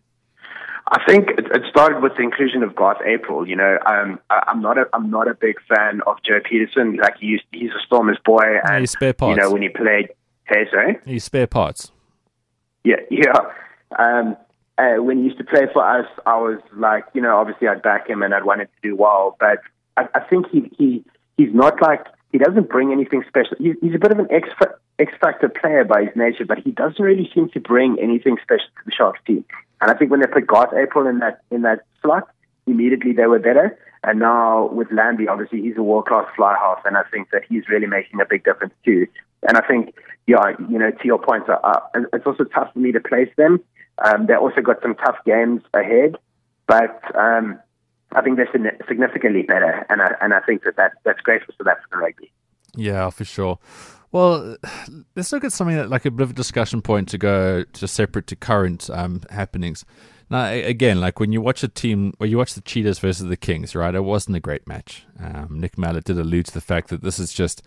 Speaker 17: I think it started with the inclusion of Garth April. I'm not a big fan of Joe Peterson. Like, he's a Stormers boy, and
Speaker 5: he's spare parts.
Speaker 17: When he played,
Speaker 5: he's spare parts.
Speaker 17: Yeah. When he used to play for us, I was like, obviously I'd back him and I'd want him to do well. But I think he's not like, he doesn't bring anything special. He's a bit of an X-factor player by his nature, but he doesn't really seem to bring anything special to the Sharks team. And I think when they put Garth April in that slot, immediately they were better. And now with Lambie, obviously he's a world-class fly half, and I think that he's really making a big difference too. And I think, to your point, it's also tough for me to place them. They also got some tough games ahead, but I think they're significantly better, and I think that's great for South African rugby.
Speaker 5: Yeah, for sure. Well, let's look at something like a bit of a discussion point to go to separate to current happenings. Now, again, like when you watch a team, or you watch the Cheetahs versus the Kings, right? It wasn't a great match. Nick Mallett did allude to the fact that this is just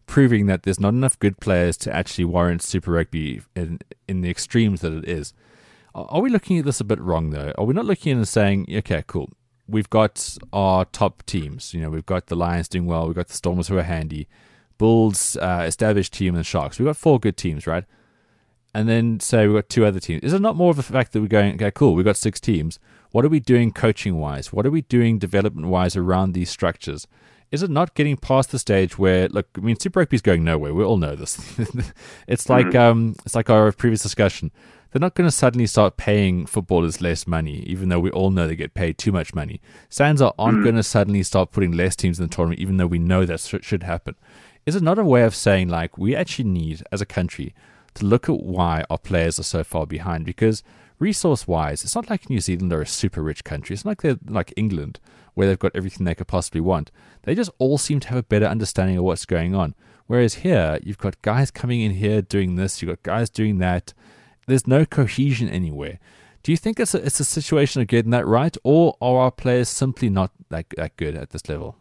Speaker 5: proving that there's not enough good players to actually warrant Super Rugby in the extremes that it is. Are we looking at this a bit wrong, though? Are we not looking at it and saying, okay, cool, we've got our top teams. We've got the Lions doing well. We've got the Stormers who are handy. Bulls, established team, and Sharks. We've got 4 good teams, right? And then say we've got 2 other teams. Is it not more of a fact that we're going, okay, cool, we've got 6 teams. What are we doing coaching-wise? What are we doing development-wise around these structures? Is it not getting past the stage where, look, I mean, Super Rugby's going nowhere. We all know this. It's like our previous discussion. They're not going to suddenly start paying footballers less money, even though we all know they get paid too much money. SANZAAR aren't going to suddenly start putting less teams in the tournament, even though we know that should happen. Is it not a way of saying, like, we actually need, as a country, to look at why our players are so far behind? Because resource-wise, it's not like New Zealand are a super rich country. It's not like they're like England, where they've got everything they could possibly want. They just all seem to have a better understanding of what's going on. Whereas here, you've got guys coming in here doing this, you've got guys doing that. There's no cohesion anywhere. Do you think it's a situation of getting that right, or are our players simply not that good at this level?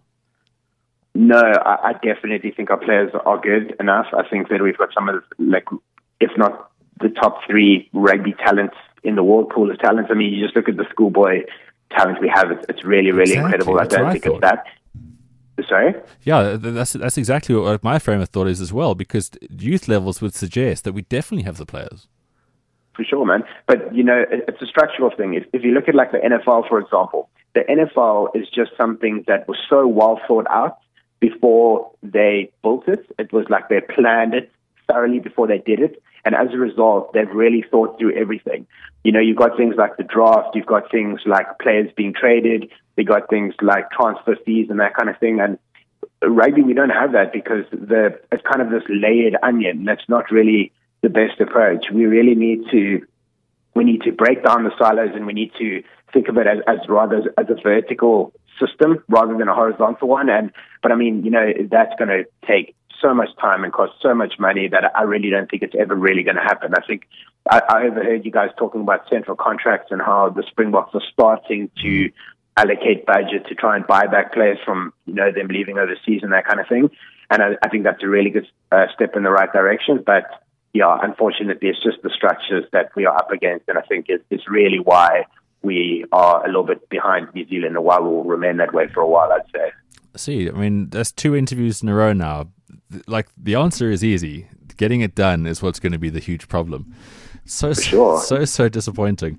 Speaker 17: No, I definitely think our players are good enough. I think that we've got some of, like, if not the top 3 rugby talents in the world pool of talents. I mean, you just look at the schoolboy talent we have. It's really, really incredible. I don't think it's that. Sorry?
Speaker 5: Yeah, that's exactly what my frame of thought is as well, because youth levels would suggest that we definitely have the players.
Speaker 17: For sure, man. But, it's a structural thing. If you look at, like, the NFL, for example, the NFL is just something that was so well thought out before they built it. It was like they planned it thoroughly before they did it. And as a result, they've really thought through everything. You've got things like the draft, you've got things like players being traded, you've got things like transfer fees and that kind of thing. And rugby, we don't have that because it's kind of this layered onion. That's not really the best approach. We really need to break down the silos, and we need to think of it as rather as a vertical system rather than a horizontal one. But I mean, that's going to take so much time and cost so much money that I really don't think it's ever really going to happen. I think I overheard you guys talking about central contracts and how the Springboks are starting to allocate budget to try and buy back players from, them leaving overseas and that kind of thing. And I think that's a really good step in the right direction. But yeah, unfortunately, it's just the structures that we are up against. And I think it's really why we are a little bit behind New Zealand, and why we'll remain that way for a while, I'd say.
Speaker 5: See, I mean, there's 2 interviews in a row now. Like, the answer is easy. Getting it done is what's going to be the huge problem. So disappointing.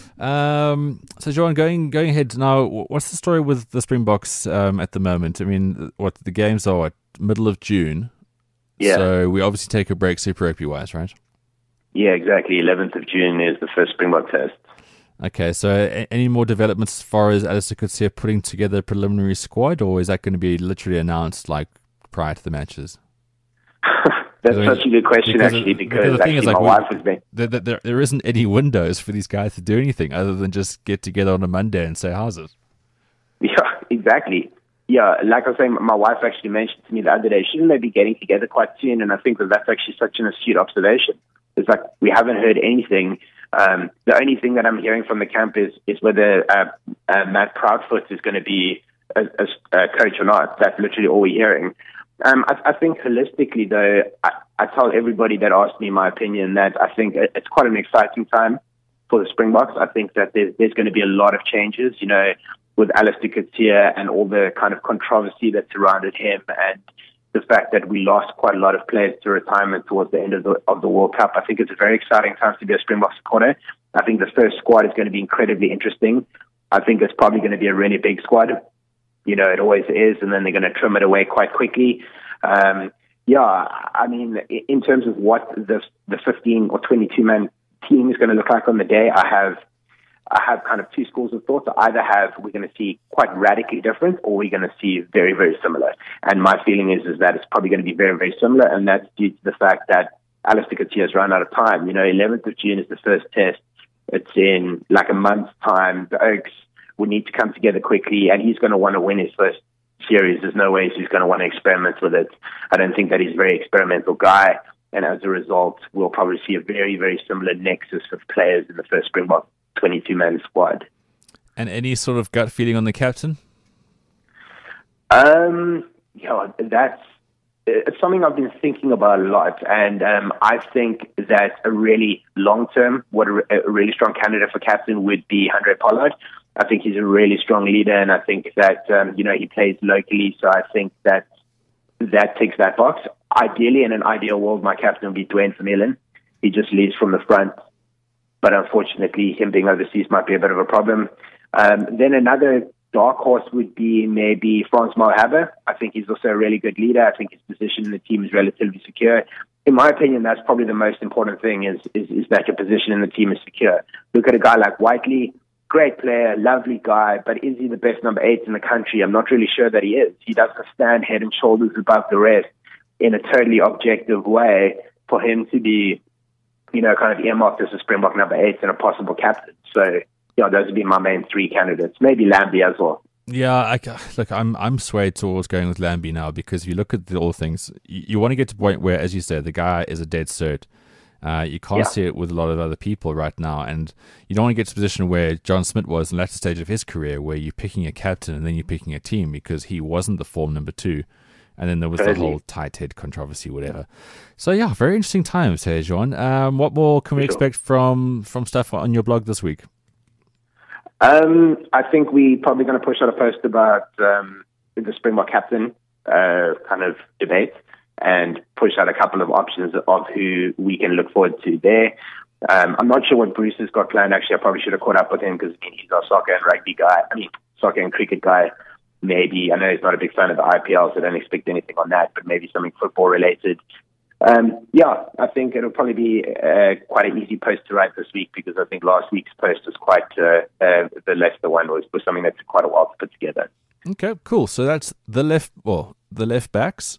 Speaker 5: So, John, going ahead now, what's the story with the Springboks at the moment? I mean, the games are middle of June?
Speaker 17: Yeah.
Speaker 5: So we obviously take a break Super Rugby-wise, right?
Speaker 17: Yeah, exactly. 11th of June is the first Springbok test.
Speaker 5: Okay, so any more developments as far as Alistair Coetzee putting together a preliminary squad, or is that going to be literally announced like prior to the matches?
Speaker 17: That's such a good question, because
Speaker 5: the thing is,
Speaker 17: my wife was being...
Speaker 5: There isn't any windows for these guys to do anything other than just get together on a Monday and say, how's it?
Speaker 17: Yeah, exactly. Yeah, like I was saying, my wife actually mentioned to me the other day, shouldn't they be getting together quite soon? And I think that's actually such an astute observation. It's like we haven't heard anything. The only thing that I'm hearing from the camp is whether Matt Proudfoot is going to be a coach or not. That's literally all we're hearing. I think holistically, though, I tell everybody that asks me my opinion that I think it's quite an exciting time for the Springboks. I think that there's going to be a lot of changes, with Alistair Coetzee and all the kind of controversy that surrounded him, and the fact that we lost quite a lot of players to retirement towards the end of the World Cup. I think it's a very exciting time to be a Springbok supporter. I think the first squad is going to be incredibly interesting. I think it's probably going to be a really big squad. It always is, and then they're going to trim it away quite quickly. I mean, in terms of what the 15 or 22-man team is going to look like on the day, I have kind of 2 schools of thought. So either we're going to see quite radically different, or we're going to see very, very similar. And my feeling is that it's probably going to be very, very similar, and that's due to the fact that Alistair Coetzee has run out of time. 11th of June is the first test. It's in like a month's time. The Oaks would need to come together quickly, and he's going to want to win his first series. There's no way he's going to want to experiment with it. I don't think that he's a very experimental guy, and as a result, we'll probably see a very, very similar nexus of players in the first Springbok 22-man squad.
Speaker 5: And any sort of gut feeling on the captain?
Speaker 17: That's it's something I've been thinking about a lot, and I think that a really long-term, a really strong candidate for captain would be Handré Pollard. I think he's a really strong leader, and I think that, he plays locally, so I think that ticks that box. Ideally, in an ideal world, my captain would be Dwayne Vermeulen. He just leads from the front, but unfortunately, him being overseas might be a bit of a problem. Then another dark horse would be maybe Frans Malherbe. I think he's also a really good leader. I think his position in the team is relatively secure. In my opinion, that's probably the most important thing is that your position in the team is secure. Look at a guy like Whiteley, great player, lovely guy, but is he the best number 8 in the country? I'm not really sure that he is. He doesn't stand head and shoulders above the rest in a totally objective way for him to be, kind of earmarked as a Springbok number 8 and a possible captain. So, those would be my main 3 candidates. Maybe Lambie as well.
Speaker 5: Yeah, I'm swayed towards going with Lambie now, because if you look at all things, you want to get to the point where, as you said, the guy is a dead cert. You can't see it with a lot of other people right now, and you don't want to get to a position where John Smith was in the latter stage of his career, where you're picking a captain and then you're picking a team, because he wasn't the form number 2, and then there was the whole tight head controversy, whatever. So yeah, very interesting times here, John. What more can we expect from stuff on your blog this week?
Speaker 17: I think we're probably going to push out a post about the Springbok captain kind of debate, and push out a couple of options of who we can look forward to there. I'm not sure what Bruce has got planned. Actually, I probably should have caught up with him, because he's our soccer and rugby guy. Soccer and cricket guy. Maybe, I know he's not a big fan of the IPL, so I don't expect anything on that, but maybe something football related. I think it'll probably be quite an easy post to write this week, because I think last week's post was quite, the Leicester one was something that took quite a while to put together.
Speaker 5: Okay, cool. So that's the left backs.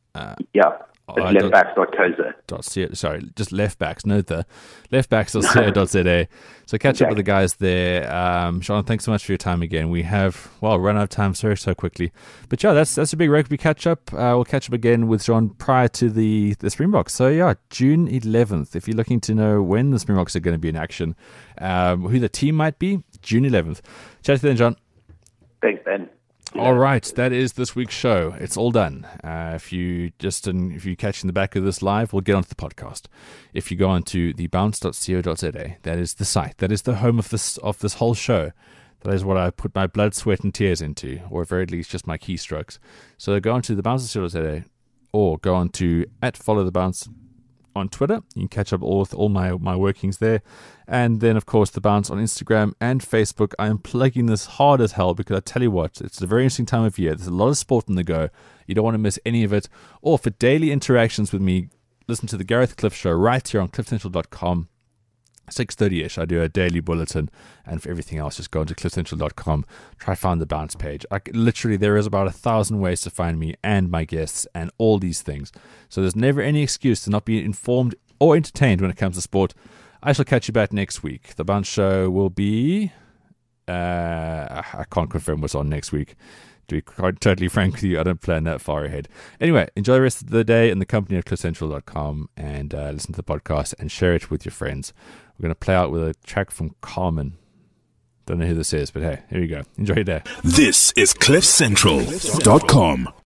Speaker 17: Leftbacks.co.za.
Speaker 5: Sorry, just leftbacks. No, the leftbacks.co.za. So catch up with the guys there. Sean, thanks so much for your time again. We have run out of time so quickly, but yeah, that's a big rugby catch up. We'll catch up again with Sean prior to the Springboks. So yeah, June 11th. If you're looking to know when the Springboks are going to be in action, who the team might be, June 11th. Chat to you then, John.
Speaker 17: Thanks, Ben.
Speaker 5: All right, that is this week's show. It's all done. If you're catching the back of this live, we'll get onto the podcast. If you go onto thebounce.co.za, that is the site. That is the home of this whole show. That is what I put my blood, sweat, and tears into, or at very least just my keystrokes. So go onto thebounce.co.za, or go onto @followthebounce on Twitter. You can catch up with all my workings there. And then, of course, The Bounce on Instagram and Facebook. I am plugging this hard as hell, because I tell you what, it's a very interesting time of year. There's a lot of sport on the go. You don't want to miss any of it. Or for daily interactions with me, listen to the Gareth Cliff Show right here on cliffcentral.com. 6:30ish, I do a daily bulletin, and for everything else, just go into cliffcentral.com, try to find the Bounce page. Literally, there is about 1,000 ways to find me and my guests and all these things. So there's never any excuse to not be informed or entertained when it comes to sport. I shall catch you back next week. The Bounce Show will be... I can't confirm what's on next week. To be quite totally frank with you, I don't plan that far ahead. Anyway, enjoy the rest of the day in the company of cliffcentral.com, and listen to the podcast and share it with your friends. We're going to play out with a track from Carmen. Don't know who this is, but hey, here you go. Enjoy your day.
Speaker 1: This is cliffcentral.com.